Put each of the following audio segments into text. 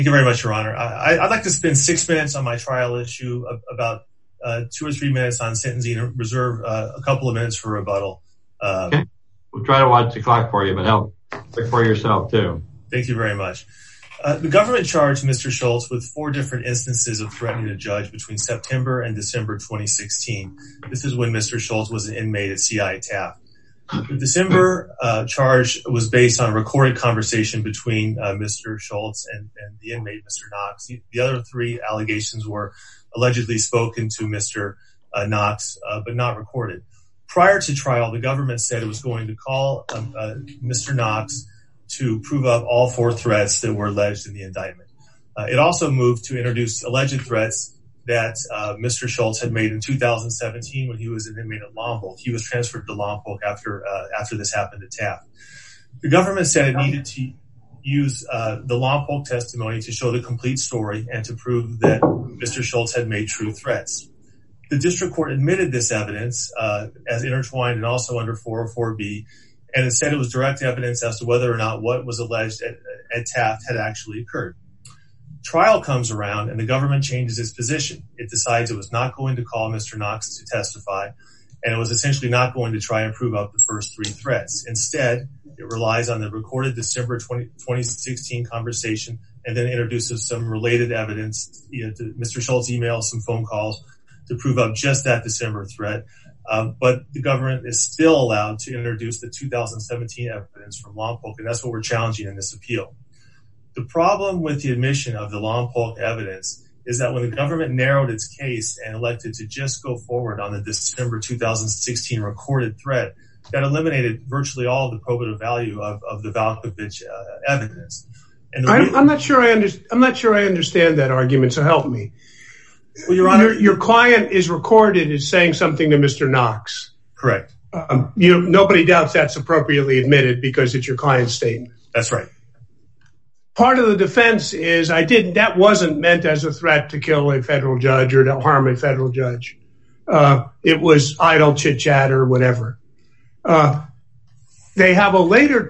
Thank you very much, Your Honor. I'd like to spend 6 minutes on my trial issue, about 2 or 3 minutes on sentencing, and reserve a couple of minutes for rebuttal. Okay. We'll try to watch the clock for you, but help for yourself too. Thank you very much. The government charged Mr. Schultz with 4 different instances of threatening a judge between September and December 2016. This is when Mr. Schultz was an inmate at CI Taft. The December charge was based on a recorded conversation between Mr. Schultz and the inmate, Mr. Knox. The other 3 allegations were allegedly spoken to Mr. Knox, but not recorded. Prior to trial, the government said it was going to call Mr. Knox to prove up all 4 threats that were alleged in the indictment. It also moved to introduce alleged threats that Mr. Schultz had made in 2017 when he was an inmate at Lompoc. He was transferred to Lompoc after this happened at Taft. The government said it needed to use the Lompoc testimony to show the complete story and to prove that Mr. Schultz had made true threats. The district court admitted this evidence as intertwined and also under 404B, and it said it was direct evidence as to whether or not what was alleged at Taft had actually occurred. Trial comes around and the government changes its position. It decides it was not going to call Mr. Knox to testify, and it was essentially not going to try and prove up the first 3 threats. Instead, it relies on the recorded December 2016 conversation and then introduces some related evidence, to Mr. Schultz emails, some phone calls to prove up just that December threat. But the government is still allowed to introduce the 2017 evidence from Lompoc, and that's what we're challenging in this appeal. The problem with the admission of the Lompoc evidence is that when the government narrowed its case and elected to just go forward on the December 2016 recorded threat, that eliminated virtually all the probative value of the Valkovich evidence. And I'm not sure I understand that argument, so help me. Well, Your Honor, your client is recorded as saying something to Mr. Knox. Correct. Nobody doubts that's appropriately admitted because it's your client's statement. That's right. Part of the defense is that wasn't meant as a threat to kill a federal judge or to harm a federal judge. It was idle chit chat or whatever. They have a later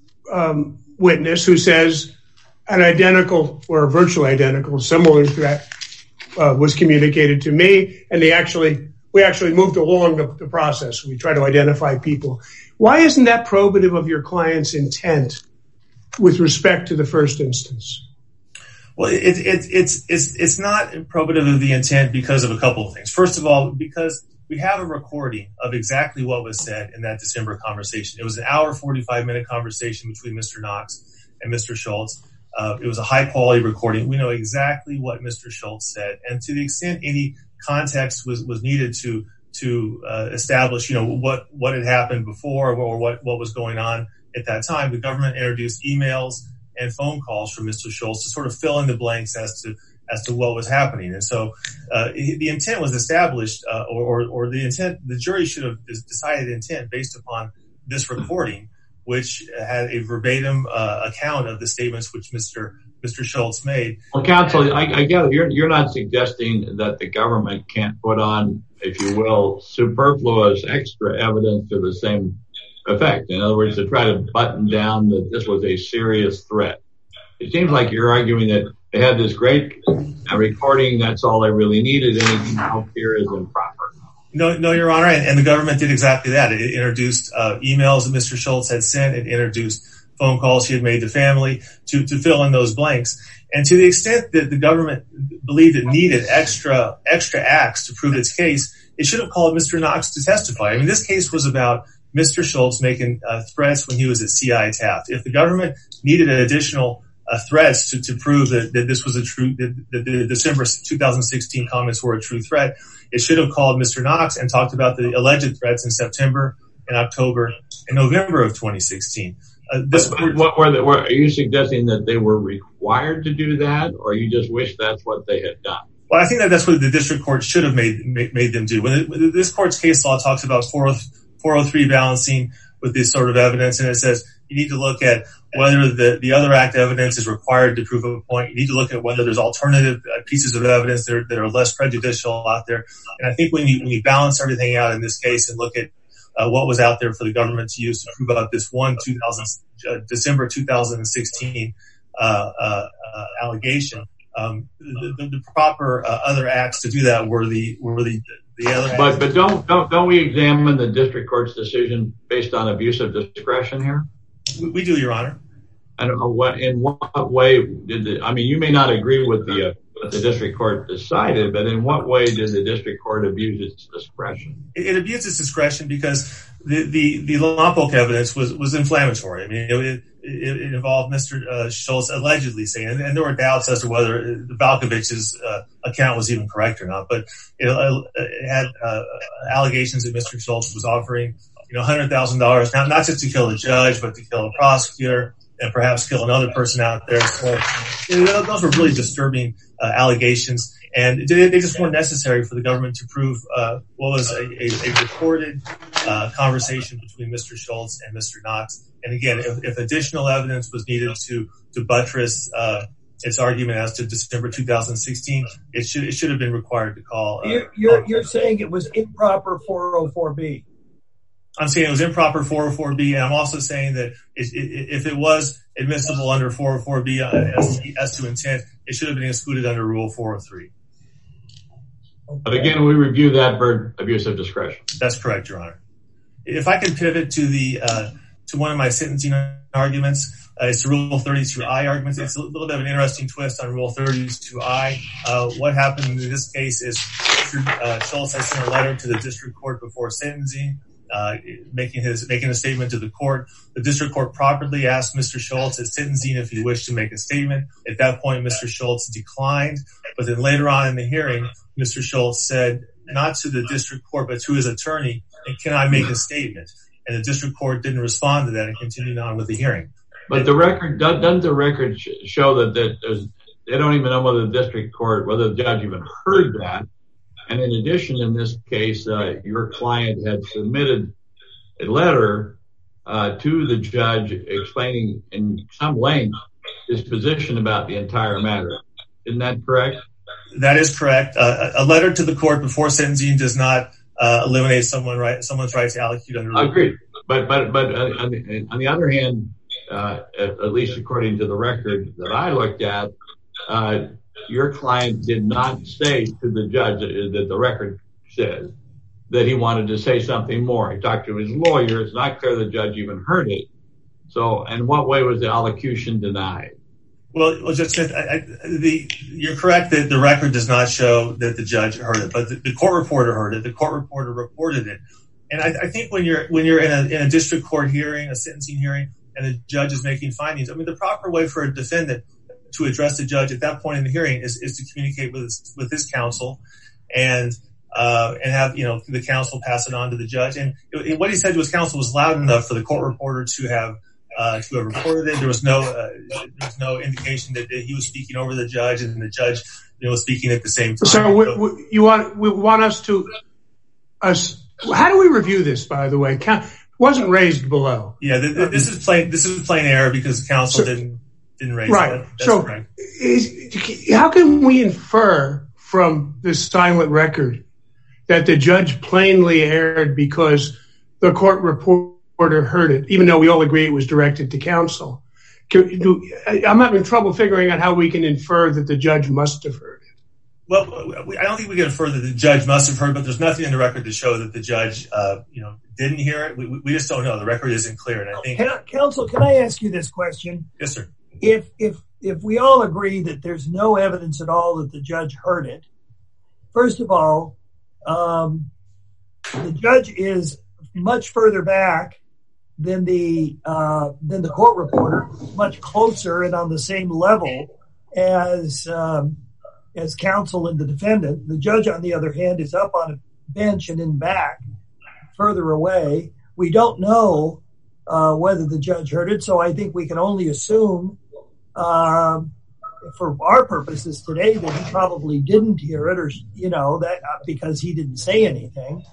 witness who says an identical or virtually identical similar threat was communicated to me, and we actually moved along the process. We try to identify people. Why isn't that probative of your client's intent with respect to the first instance? Well, it's not probative of the intent because of a couple of things. First of all, because we have a recording of exactly what was said in that December conversation. It was an hour, 45-minute conversation between Mr. Knox and Mr. Schultz. It was a high-quality recording. We know exactly what Mr. Schultz said, and to the extent any context was needed to establish, what had happened before or what was going on at that time, the government introduced emails and phone calls from Mr. Schultz to sort of fill in the blanks as to what was happening. And so the intent was established, or the intent, the jury should have decided intent based upon this recording, which had a verbatim account of the statements which Mr. Schultz made. Well, counsel, I get it. You're not suggesting that the government can't put on, if you will, superfluous extra evidence to the same effect. In other words, to try to button down that this was a serious threat. It seems like you're arguing that they had this great recording. That's all they really needed. Anything else here is improper. No, Your Honor, and the government did exactly that. It introduced emails that Mr. Schultz had sent. It introduced phone calls he had made to family to fill in those blanks. And to the extent that the government believed it needed extra acts to prove its case, it should have called Mr. Knox to testify. I mean, this case was about Mr. Schultz making threats when he was at CI Taft. If the government needed additional threats to prove that this was that the December 2016 comments were a true threat, it should have called Mr. Knox and talked about the alleged threats in September and October and November of 2016. Are you suggesting that they were required to do that, or you just wish that's what they had done? Well, I think that's what the district court should have made them do. When this court's case law talks about 403 balancing with this sort of evidence, and it says you need to look at whether the other act evidence is required to prove a point. You need to look at whether there's alternative pieces of evidence that are less prejudicial out there. And I think when you balance everything out in this case and look at what was out there for the government to use to prove out this December 2016 allegation. The proper other acts to do that were the other. But don't we examine the district court's decision based on abuse of discretion here? We do, Your Honor. I don't know in what way did you may not agree with what the district court decided, but in what way did the district court abuse its discretion? It abused its discretion because the Lompoc evidence was inflammatory. I mean, it involved Mr. Schultz allegedly saying, and there were doubts as to whether Valkovich's account was even correct or not, but it had allegations that Mr. Schultz was offering, $100,000, not just to kill the judge, but to kill a prosecutor and perhaps kill another person out there. So those were really disturbing allegations, and they just weren't necessary for the government to prove what was a recorded conversation between Mr. Schultz and Mr. Knox. And again, if additional evidence was needed to buttress its argument as to December 2016, it should have been required to call. You're saying it was improper 404B. I'm saying it was improper 404B, and I'm also saying that if it was admissible under 404B as to intent, it should have been excluded under Rule 403. But again, we review that for abuse of discretion. That's correct, Your Honor. If I can pivot to one of my sentencing arguments, it's the Rule 32I argument. It's a little bit of an interesting twist on Rule 32I. What happened in this case is Mr. Schultz had sent a letter to the district court before sentencing, making a statement to the court. The district court properly asked Mr. Schultz at sentencing if he wished to make a statement. At that point, Mr. Schultz declined, but then later on in the hearing, Mr. Schultz said, not to the district court, but to his attorney, can I make a statement? And the district court didn't respond to that and continued on with the hearing. But doesn't the record show that they don't even know whether the judge even heard that? And in addition, in this case, your client had submitted a letter to the judge explaining in some length his position about the entire matter. Isn't that correct? That is correct. A letter to the court before sentencing does not eliminate someone's right to allocute under. I agree. But on the other hand, at least according to the record that I looked at, your client did not say to the judge that the record says that he wanted to say something more. He talked to his lawyer. It's not clear the judge even heard it. So in what way was the allocution denied? Well, Judge Smith, you're correct that the record does not show that the judge heard it, but the court reporter heard it. The court reporter reported it. And I think when you're in a district court hearing, a sentencing hearing, and the judge is making findings, I mean, the proper way for a defendant to address the judge at that point in the hearing is to communicate with his counsel and have the counsel pass it on to the judge. And what he said to his counsel was loud enough for the court reporter to have reported it. There was no indication that he was speaking over the judge, and the judge was speaking at the same time. So we want us to how do we review this? By the way, it wasn't raised below. Yeah, this is plain error because counsel didn't raise it. Right. So how can we infer from this silent record that the judge plainly erred because the court reporter heard it, even though we all agree it was directed to counsel? I'm having trouble figuring out how we can infer that the judge must have heard it. Well, I don't think we can infer that the judge must have heard, but there's nothing in the record to show that the judge, didn't hear it. We just don't know. The record isn't clear. And I think, counsel, can I ask you this question? Yes, sir. If we all agree that there's no evidence at all that the judge heard it, first of all, the judge is much further back than the court reporter, much closer and on the same level as counsel and the defendant. The judge, on the other hand, is up on a bench and in back, further away. We don't know whether the judge heard it, so I think we can only assume, for our purposes today, that he probably didn't hear it, or that because he didn't say anything.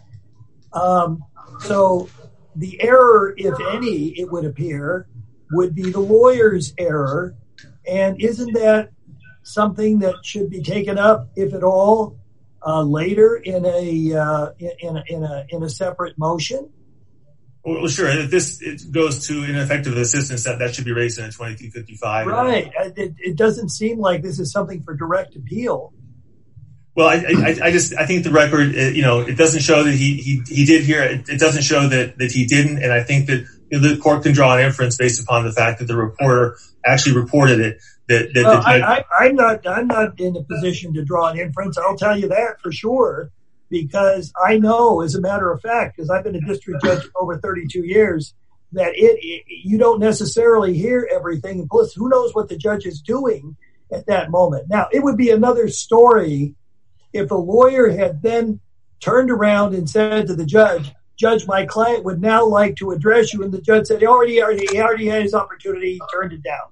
So the error, if any, it would appear, would be the lawyer's error. And isn't that something that should be taken up, if at all, later in a separate motion? Well, sure. If it goes to ineffective assistance, that should be raised in a 2255. Right. It doesn't seem like this is something for direct appeal. Well, I think the record, it doesn't show that he did hear it. It doesn't show that he didn't. And I think that the court can draw an inference based upon the fact that the reporter actually reported it. I'm not in a position to draw an inference. I'll tell you that for sure, because I know, as a matter of fact, because I've been a district judge for over 32 years, that you don't necessarily hear everything. And plus, who knows what the judge is doing at that moment. Now, it would be another story if the lawyer had then turned around and said to the judge, my client would now like to address you. And the judge said he already had his opportunity, he turned it down.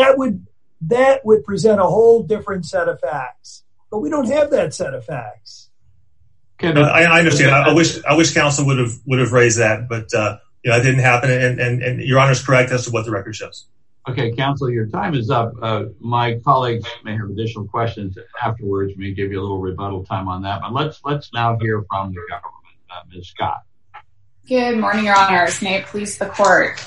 That would present a whole different set of facts. But we don't have that set of facts. I understand. I wish counsel would have raised that, but it didn't happen. And Your Honor is correct as to what the record shows. Okay, counsel, your time is up. My colleagues may have additional questions afterwards. May give you a little rebuttal time on that. But let's now hear from the government. Ms. Scott. Good morning, Your Honors. May it please the court.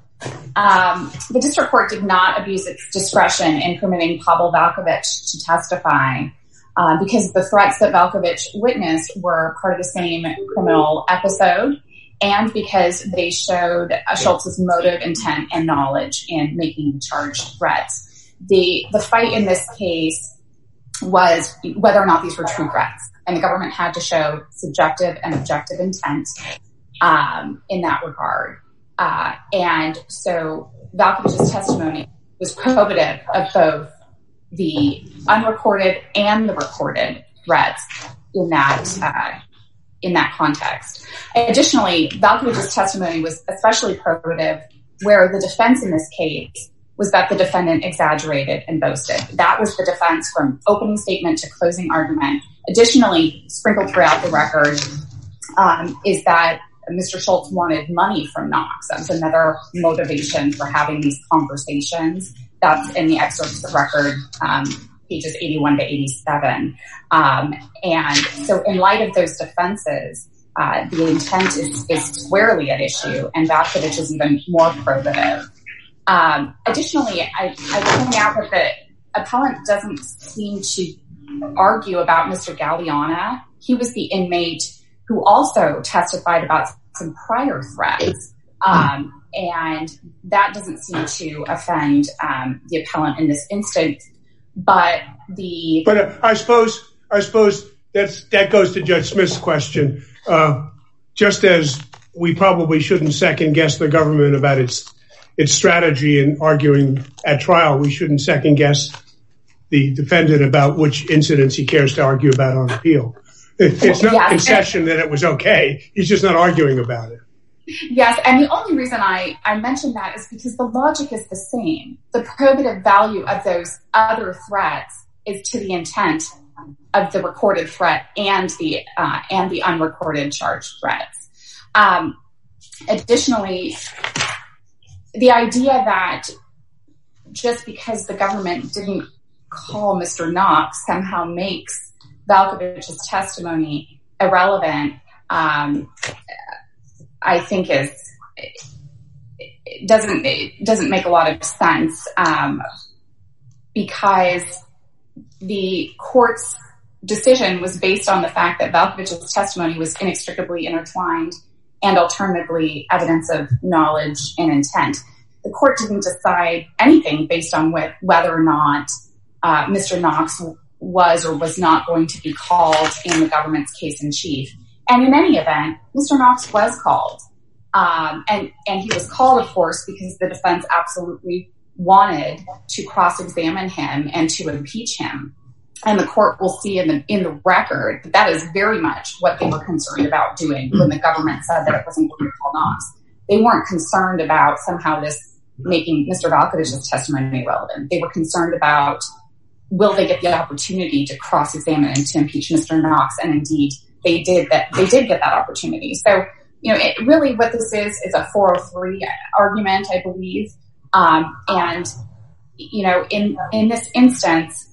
The district court did not abuse its discretion in permitting Pavel Valkovich to testify because the threats that Valkovich witnessed were part of the same criminal episode, and because they showed Schultz's motive, intent, and knowledge in making charged threats. The fight in this case was whether or not these were true threats, and the government had to show subjective and objective intent in that regard. And so Valkovich's testimony was probative of both the unrecorded and the recorded threats in that context. Additionally, Valkovich's testimony was especially probative where the defense in this case was that the defendant exaggerated and boasted. That was the defense from opening statement to closing argument. Additionally, sprinkled throughout the record is that Mr. Schultz wanted money from Knox. That was another motivation for having these conversations. That's in the excerpts of the record, pages 81 to 87. And so in light of those defenses, the intent is squarely at issue, and Valkovich is even more probative. Additionally, I would point out that the appellant doesn't seem to argue about Mr. Galliana. He was the inmate who also testified about some prior threats. And that doesn't seem to offend the appellant in this instance. But I suppose that goes to Judge Smith's question. Just as we probably shouldn't second guess the government about its strategy in arguing at trial, we shouldn't second guess the defendant about which incidents he cares to argue about on appeal. It's not a concession that it was okay. He's just not arguing about it. Yes, and the only reason I mentioned that is because the logic is the same. The probative value of those other threats is to the intent of the recorded threat and the unrecorded charged threats. Additionally, the idea that just because the government didn't call Mr. Knox somehow makes Valkovich's testimony irrelevant, I think doesn't make a lot of sense, because the court's decision was based on the fact that Valkovich's testimony was inextricably intertwined and alternatively evidence of knowledge and intent. The court didn't decide anything based on whether or not Mr. Knox was or was not going to be called in the government's case in chief. And in any event, Mr. Knox was called. And he was called, of course, because the defense absolutely wanted to cross-examine him and to impeach him. And the court will see in the record that is very much what they were concerned about doing when the government said that it wasn't going to call Knox. They weren't concerned about somehow this making Mr. Valkovich's testimony irrelevant. They were concerned about, will they get the opportunity to cross-examine and to impeach Mr. Knox? And indeed, they did get that opportunity. So, really what this is a 403 argument, I believe. And, in this instance,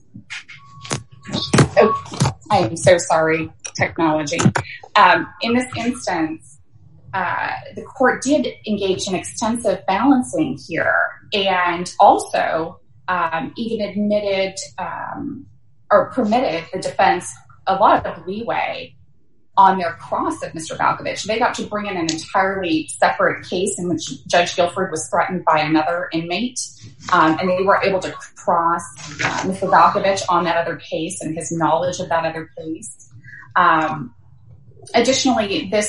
I'm so sorry, technology. In this instance, the court did engage in extensive balancing here, and also even admitted or permitted the defense a lot of leeway on their cross of Mr. Valkovich. They got to bring in an entirely separate case in which Judge Guilford was threatened by another inmate, and they were able to cross Mr. Valkovich on that other case and his knowledge of that other case. Additionally, this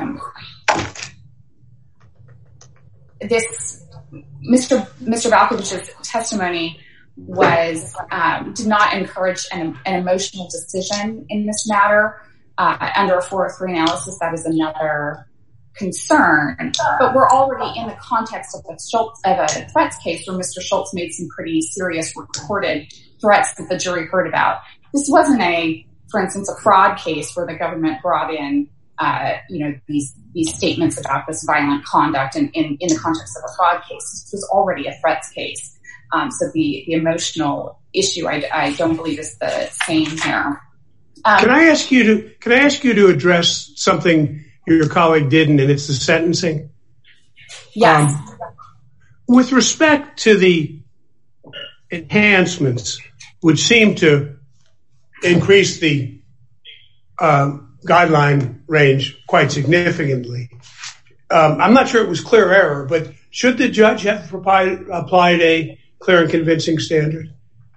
Mr. Valkovich's testimony did not encourage an emotional decision in this matter. Under a 403 analysis, that is another concern. But we're already in the context of a threats case where Mr. Schultz made some pretty serious recorded threats that the jury heard about. This wasn't for instance, a fraud case where the government brought in, these statements about this violent conduct in the context of a fraud case. This was already a threats case. So the emotional issue, I don't believe is the same here. Can I ask you to address something your colleague didn't, and it's the sentencing? Yes. With respect to the enhancements, which seem to increase the guideline range quite significantly, I'm not sure it was clear error, but should the judge have applied a clear and convincing standard?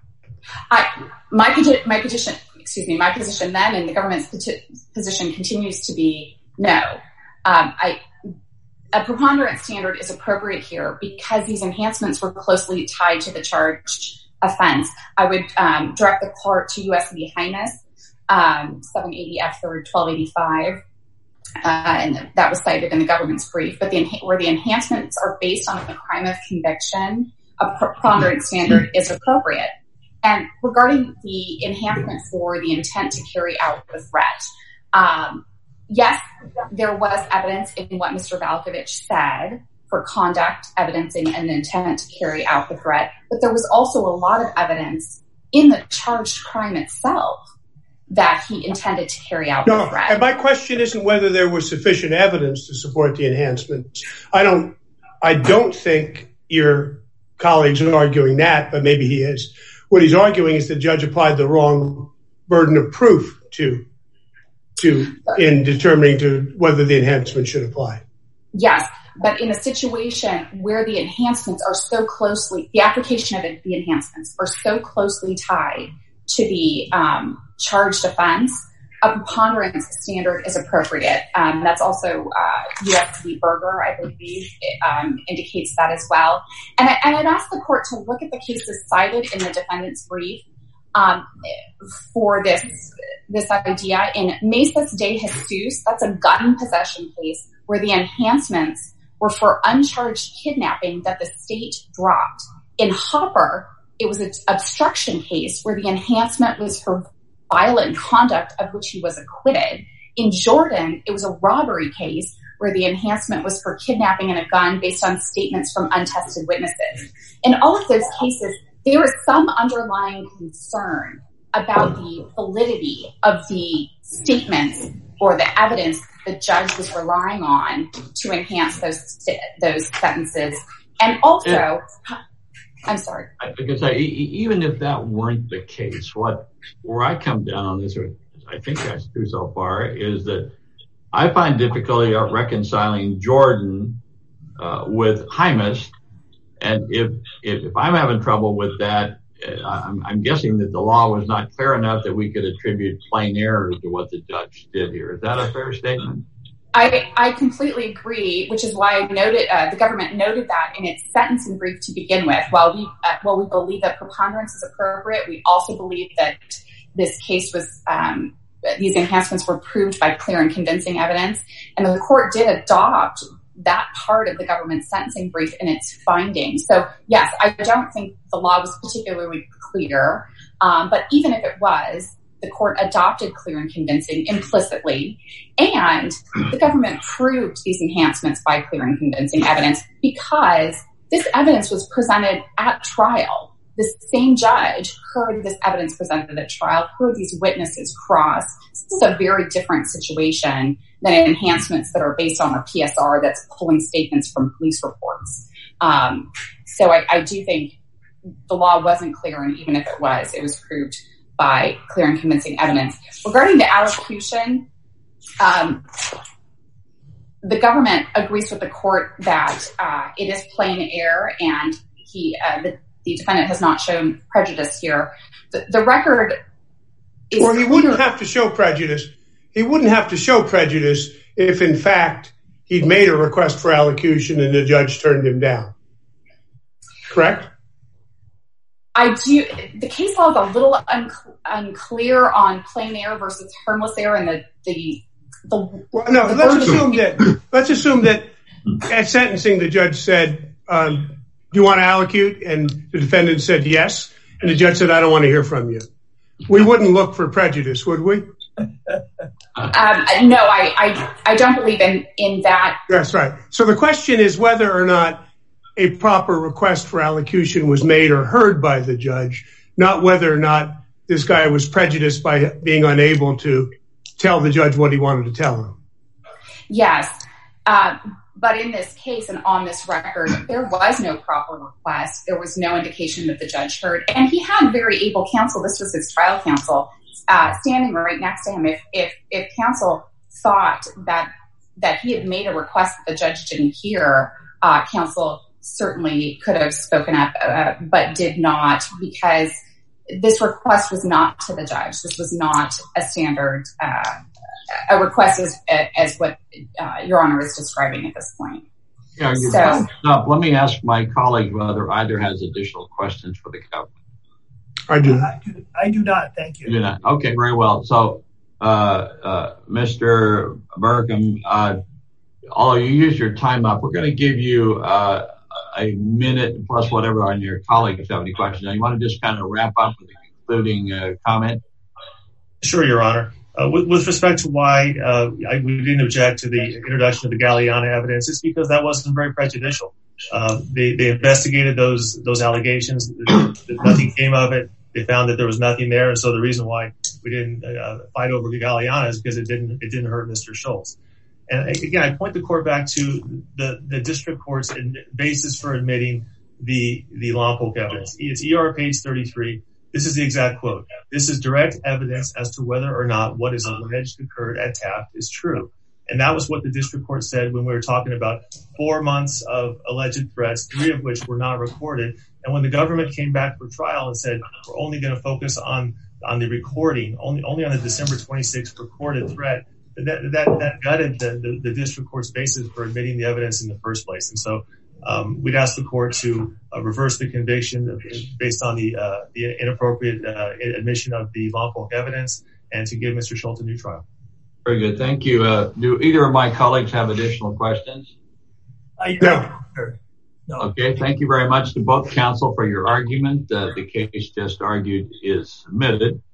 My position then, and the government's position continues to be no. A preponderance standard is appropriate here because these enhancements were closely tied to the charged offense. I would direct the court to U.S. v. Highness, 780 F. 3rd 1285, and that was cited in the government's brief. But where the enhancements are based on the crime of conviction, a preponderance standard is appropriate. And regarding the enhancement for the intent to carry out the threat, yes, there was evidence in what Mr. Valkovich said for conduct evidencing an intent to carry out the threat, but there was also a lot of evidence in the charged crime itself that he intended to carry out the threat. And my question isn't whether there was sufficient evidence to support the enhancements. I don't think your colleague's arguing that, but maybe he is. What he's arguing is the judge applied the wrong burden of proof in determining whether the enhancement should apply. Yes, but in a situation where the enhancements are so closely, the application of the enhancements are so closely tied to the charged offense, a preponderance standard is appropriate. That's also U.S. v. Berger, I believe, indicates that as well. And I'd ask the court to look at the cases cited in the defendant's brief for this idea. In Mesas de Jesus, that's a gun possession case where the enhancements were for uncharged kidnapping that the state dropped. In Hopper, it was an obstruction case where the enhancement was for violent conduct of which he was acquitted. In Jordan, it was a robbery case where the enhancement was for kidnapping and a gun based on statements from untested witnesses. In all of those cases, there was some underlying concern about the validity of the statements or the evidence the judge was relying on to enhance those sentences. And also, I'm sorry. I can say, even if that weren't the case, where I come down on this, or I think I do so far, is that I find difficulty reconciling Jordan with Hymas. And if I'm having trouble with that, I'm guessing that the law was not clear enough that we could attribute plain error to what the judge did here. Is that a fair statement? I completely agree, which is why I noted the government noted that in its sentencing brief to begin with. While we believe that preponderance is appropriate, we also believe that this case was these enhancements were proved by clear and convincing evidence, and the court did adopt that part of the government's sentencing brief in its findings. So yes, I don't think the law was particularly clear, but even if it was, the court adopted clear and convincing implicitly, and the government proved these enhancements by clear and convincing evidence because this evidence was presented at trial. the same judge heard this evidence presented at trial, heard these witnesses cross. This is a very different situation than enhancements that are based on a PSR that's pulling statements from police reports. So I do think the law wasn't clear, and even if it was proved by clear and convincing evidence. Regarding the allocution, the government agrees with the court that it is plain error, and the defendant has not shown prejudice here. The record is he wouldn't have to show prejudice. He wouldn't have to show prejudice if, in fact, he'd made a request for allocution and the judge turned him down. Correct? I do. The case law is a little unclear on plain error versus harmless error, and let's assume that at sentencing the judge said, "Do you want to allocute?" and the defendant said yes, and the judge said, "I don't want to hear from you." We wouldn't look for prejudice, would we? No, I don't believe in that. That's right. So the question is whether or not a proper request for allocution was made or heard by the judge, not whether or not this guy was prejudiced by being unable to tell the judge what he wanted to tell him. Yes. But in this case and on this record, there was no proper request. There was no indication that the judge heard. And he had very able counsel. This was his trial counsel standing right next to him. If counsel thought that he had made a request that the judge didn't hear, counsel certainly could have spoken up, but did not, because this request was not to the judge. This was not a standard a request as what Your Honor is describing at this point. Yeah, let me ask my colleague whether either has additional questions for the government. I do not. Thank you. You do not. Okay, very well. So, Mr. Burkham, although you use your time up, we're going to give you a minute plus whatever on your colleagues have any questions. Now, you want to just kind of wrap up with a concluding comment? Sure, Your Honor. With respect to why we didn't object to the introduction of the Galeana evidence, it's because that wasn't very prejudicial. They investigated those allegations. Nothing came of it. They found that there was nothing there, and so the reason why we didn't fight over the Galeana is because it didn't hurt Mr. Schultz. And again, I point the court back to the district court's basis for admitting the Lompoc evidence. It's ER page 33. This is the exact quote. "This is direct evidence as to whether or not what is alleged occurred at Taft is true." And that was what the district court said when we were talking about 4 months of alleged threats, 3 of which were not recorded. And when the government came back for trial and said, we're only going to focus on the recording, only on the December 26th recorded threat, that gutted the district court's basis for admitting the evidence in the first place. And so we'd ask the court to reverse the conviction based on the inappropriate admission of the Lompoc evidence and to give Mr. Schultz a new trial. Very good. Thank you. Do either of my colleagues have additional questions? No. Okay. Thank you very much to both counsel for your argument. The case just argued is submitted.